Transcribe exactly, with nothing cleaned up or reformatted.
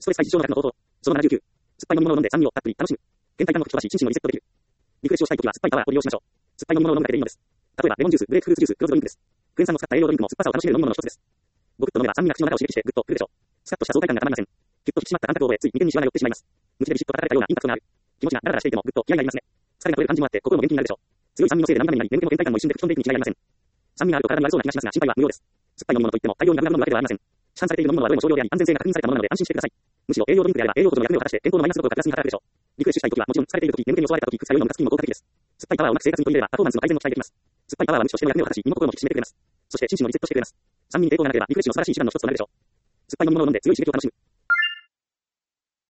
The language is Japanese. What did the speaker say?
ストレス対事情の額の応答。そのななじゅうきゅう。酸っぱい飲み物を飲んで酸味をたっぷり楽しむ。倦怠感を吹き飛ばし、心身をリセットできる。リフレッシュをしたいときは酸っぱいパワーを利用しましょう。酸っぱい飲み物を飲むだけでいいのです。例えば、レモンジュース、グレープフルーツジュース、黒酢ドリンクです。クエン酸を使った栄養ドリンクも酸っぱさを楽しめる飲み物の一つです。ごくっと飲めば酸味が口の中を刺激してグッとくるでしょう。スカッとした爽快感がたまりません。ぎゅっと引き締まった感覚を覚え、つい眉間にシワが寄ってしまいます。無知でビシッと叩かれたようなインパクトがある。気持ちがダラダラしていてもグッと気合が入りますね。疲れが取れる感じもあって心も元気になるでしょう。強い酸味のせいで涙目になり、眠気も倦怠感も一瞬で吹き飛んでいくに違いありません。酸味があると体に悪そうな気がしますが、心配は無用です。酸っぱい飲み物といっても大量になくなるものだけではありません。市販されている飲み物はどれも少量であり、安全性が確認されたものなので安心してください。むしろ栄養ドリンクであれば栄養補助の役目を果たして健康のマイナス度をプラスに働くでしょう。リフレッシュしたいときはもちろん疲れているとき、眠気に襲われたとき、副作用のムカつきにも効果的です。酸っぱいパワーをうまく生活に取り入れればパフォーマンスの改善も期待できます。酸っぱいパワーは無知としての役目を果たし、身も心も引き締めてくれます。そして心身もリセットしてくれます。酸味に抵抗がなければリフレッシュの素晴らしい手段の一つとなるでしょう。酸っぱい飲み物を飲んで強い刺激を楽しむ。